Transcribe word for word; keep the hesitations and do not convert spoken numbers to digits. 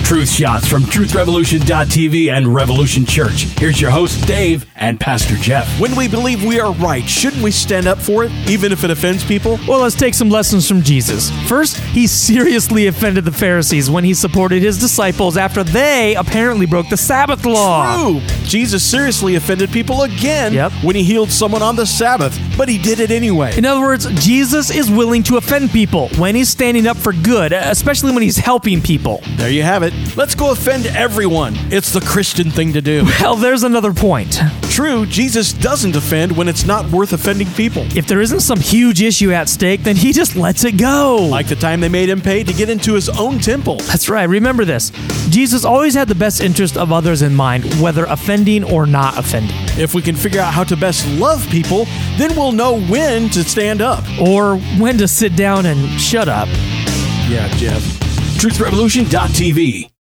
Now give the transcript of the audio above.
Truth shots from truth revolution dot t v and Revolution Church. Here's your host, Dave, and Pastor Jeff. When we believe we are right, shouldn't we stand up for it, even if it offends people? Well, let's take some lessons from Jesus. First, he seriously offended the Pharisees when he supported his disciples after they apparently broke the Sabbath law. True. Jesus seriously offended people again Yep. when he healed someone on the Sabbath, but he did it anyway. In other words, Jesus is willing to offend people when he's standing up for good, especially when he's helping people. There you have it. Let's go offend everyone. It's the Christian thing to do. Well, there's another point. True, Jesus doesn't offend when it's not worth offending people. If there isn't some huge issue at stake, then he just lets it go. Like the time they made him pay to get into his own temple. That's right. Remember this. Jesus always had the best interest of others in mind, whether offending or not offending. If we can figure out how to best love people, then we'll know when to stand up. Or when to sit down and shut up. Yeah, Jeff. truth revolution dot t v